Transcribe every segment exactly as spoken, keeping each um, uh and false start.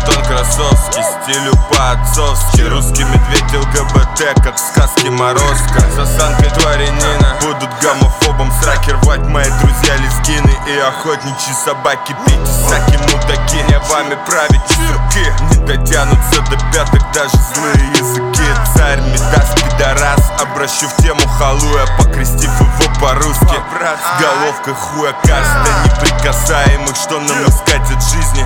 Антон Красовский, стилю по-отцовски. Русский медведь ЛГБТ, как в сказке Морозко. С осанкой дворянина будут гомофобом сраки рвать мои друзья лезгины и охотничьи собаки. Пейте саки, мудаки, не вами править чуваки. Не дотянутся до пяток даже злые языки. Царь Мидас, пидорас, обращу в тему халуя, покрестив его по-русски. С головкой хуя каста неприкасаемых, что нам искать от жизни.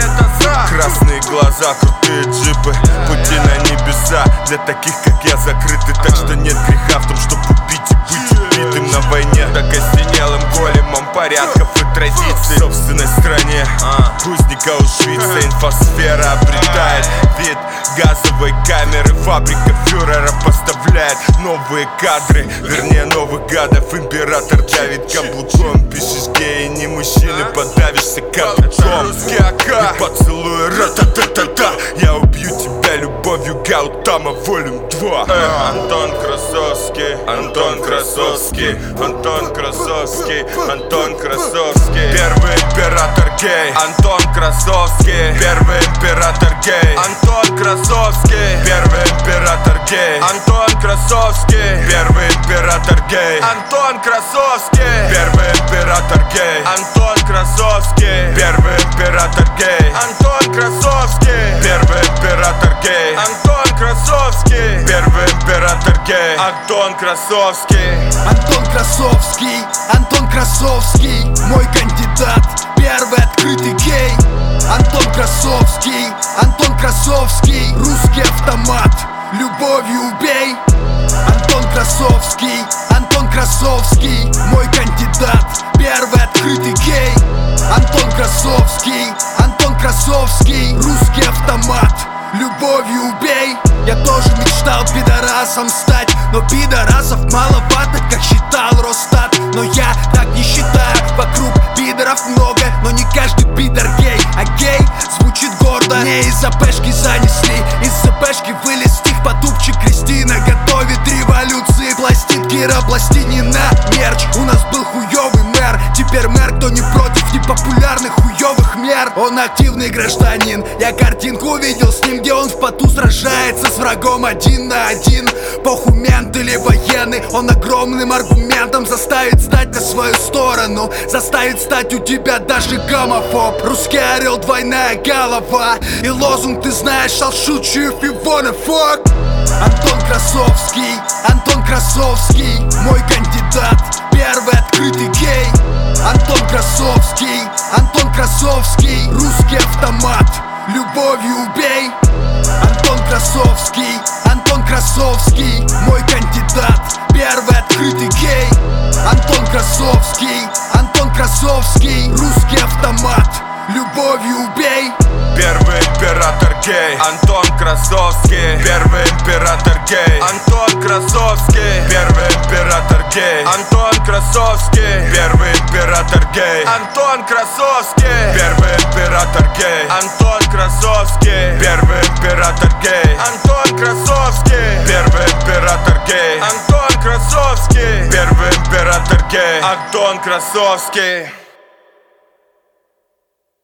Красные глаза, крутые джипы, пути на небеса для таких, как я, закрыты. Так что нет греха в том, чтоб убить и быть убитым на войне. Да костенелым големом порядков и традиций в собственной стране. Узника Аушвица, инфосфера обретает вид газовой камеры. Фабрика фюрера поставляет новые кадры, вернее новых гадов. Император давит каблуком. Пишешь геи, не мужчины, подавишься каблуком. Русский АК и поцелуй ра-та-та-та-та. Я убью тебя любовью Гаутама, волюм два. э, Антон Красовский, Антон Красовский, Антон Красовский, Антон Красовский. Первый император гей. Антон Красовский, первый император гей. Антон Красовский, первый император гей. Антон Красовский, первый император гей. Антон Красовский, первый император гей. Антон Красовский, первый император гей. Антон Красовский, первый император гей. Антон Красовский, первый император гей. Антон Красовский. Антон Красовский, Антон Красовский, мой кандидат, первый открытый гей. Антон Красовский, Антон Красовский, русский автомат, любовью убей. Антон Красовский, Антон Красовский, мой кандидат, первый открытый гей. Антон Красовский, Антон Красовский, русский автомат, любовью убей. Я тоже мечтал пидорасом стать, но пидорасов маловато, как считал Росстат. Но я так не считаю, вокруг пидоров много, но не каждый пидор гей. А гей звучит гордо. Не из-за пешки занесли, из-за пешки вылез стих. Потупчик Кристина готовит революции. Пластинки Рабластинина, мерч. У нас был хуёвый мэр, теперь мэр, кто не против непопулярных хуёвых мер. Он активный гражданин, я картинку видел с ним, где он в поту сражается с врагом один на один. Похуй мент или военный, он огромным аргументом заставит стать на свою сторону, заставит стать у тебя даже гомофоб. Русский орел, двойная голова, и лозунг ты знаешь, I'll shoot you if you wanna fuck. Антон Красовский, Антон Красовский, мой кандидат, первый открытый гей. Антон Красовский, Антон Красовский, русский автомат, любовью убей. Антон Красовский, Антон Красовский, мой кандидат, первый открытый гей. Антон Красовский, Антон Красовский, русский автомат, любовью убей. Первый император гей. Антон Красовский, первый император гей. Антон Красовский, первый император гей. Антон Красовский, первый император гей. Антон Красовский, первый император гей. Антон Красовский, первый император гей. Антон Красовский, первый император гей. Антон Красовский, первый император гей. Антон Красовский.